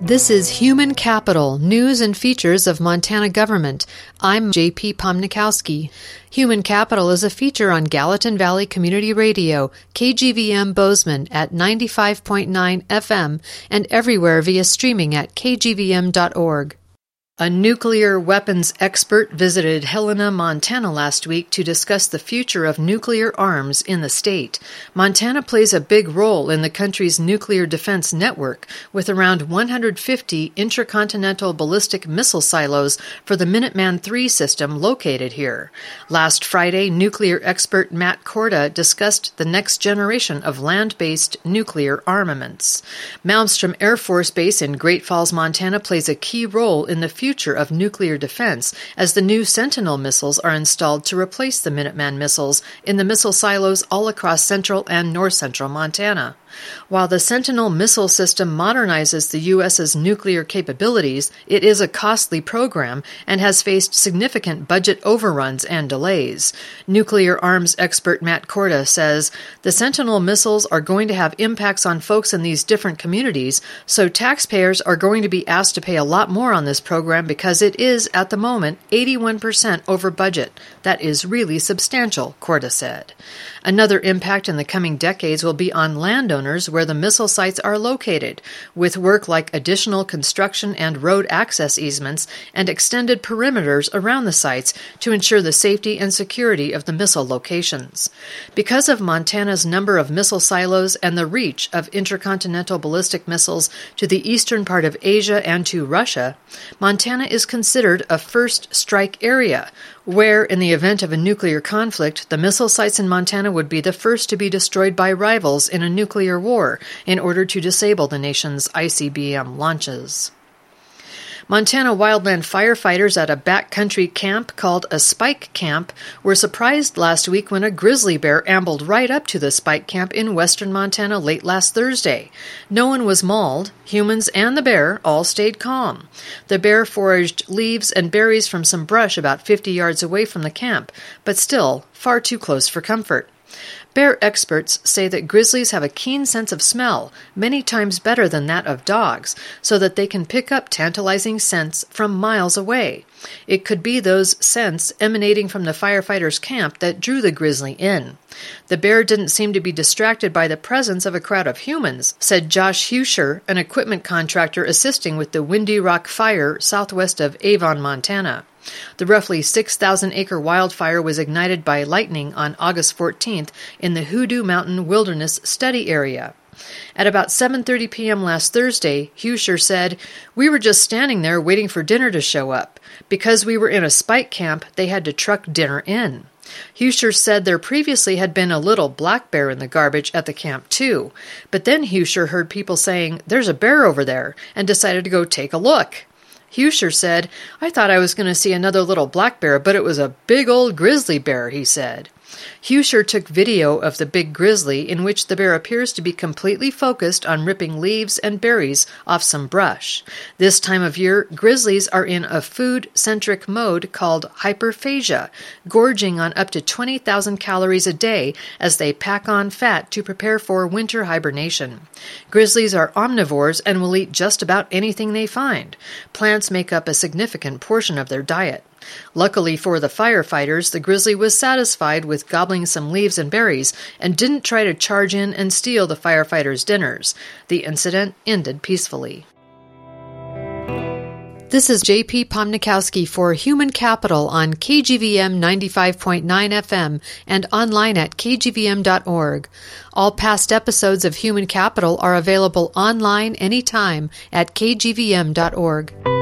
This is Human Capital, News and Features of Montana Government. I'm J.P. Pomnikowski. Human Capital is a feature on Gallatin Valley Community Radio, KGVM Bozeman at 95.9 FM and everywhere via streaming at kgvm.org. A nuclear weapons expert visited Helena, Montana last week to discuss the future of nuclear arms in the state. Montana plays a big role in the country's nuclear defense network, with around 150 intercontinental ballistic missile silos for the Minuteman III system located here. Last Friday, nuclear expert Matt Korda discussed the next generation of land-based nuclear armaments. Malmstrom Air Force Base in Great Falls, Montana plays a key role in the future of nuclear defense as the new Sentinel missiles are installed to replace the Minuteman missiles in the missile silos all across central and north-central Montana. While the Sentinel missile system modernizes the U.S.'s nuclear capabilities, it is a costly program and has faced significant budget overruns and delays. Nuclear arms expert Matt Korda says, "The Sentinel missiles are going to have impacts on folks in these different communities, so taxpayers are going to be asked to pay a lot more on this program because it is, at the moment, 81% over budget. That is really substantial," Korda said. Another impact in the coming decades will be on landowners where the missile sites are located, with work like additional construction and road access easements and extended perimeters around the sites to ensure the safety and security of the missile locations. Because of Montana's number of missile silos and the reach of intercontinental ballistic missiles to the eastern part of Asia and to Russia, Montana is considered a first strike area, where, in the event of a nuclear conflict, the missile sites in Montana would be the first to be destroyed by rivals in a nuclear war in order to disable the nation's ICBM launches. Montana wildland firefighters at a backcountry camp called a Spike Camp were surprised last week when a grizzly bear ambled right up to the Spike Camp in western Montana late last Thursday. No one was mauled. Humans and the bear all stayed calm. The bear foraged leaves and berries from some brush about 50 yards away from the camp, but still far too close for comfort. Bear experts say that grizzlies have a keen sense of smell, many times better than that of dogs, so that they can pick up tantalizing scents from miles away. It could be those scents emanating from the firefighters' camp that drew the grizzly in. The bear didn't seem to be distracted by the presence of a crowd of humans, said Josh Huscher, an equipment contractor assisting with the Windy Rock Fire southwest of Avon, Montana. The roughly 6,000-acre wildfire was ignited by lightning on August 14th in the Hoodoo Mountain Wilderness Study Area. At about 7:30 p.m. last Thursday, Huscher said, "We were just standing there waiting for dinner to show up. Because we were in a spike camp, they had to truck dinner in." Huscher said there previously had been a little black bear in the garbage at the camp too, but then Huscher heard people saying, "There's a bear over there," and decided to go take a look. Huscher said, "I thought I was going to see another little black bear, but it was a big old grizzly bear," he said. Huscher took video of the big grizzly in which the bear appears to be completely focused on ripping leaves and berries off some brush. This time of year, grizzlies are in a food-centric mode called hyperphagia, gorging on up to 20,000 calories a day as they pack on fat to prepare for winter hibernation. Grizzlies are omnivores and will eat just about anything they find. Plants make up a significant portion of their diet. Luckily for the firefighters, the grizzly was satisfied with gobbling some leaves and berries and didn't try to charge in and steal the firefighters' dinners. The incident ended peacefully. This is J.P. Pomnikowski for Human Capital on KGVM 95.9 FM and online at kgvm.org. All past episodes of Human Capital are available online anytime at kgvm.org.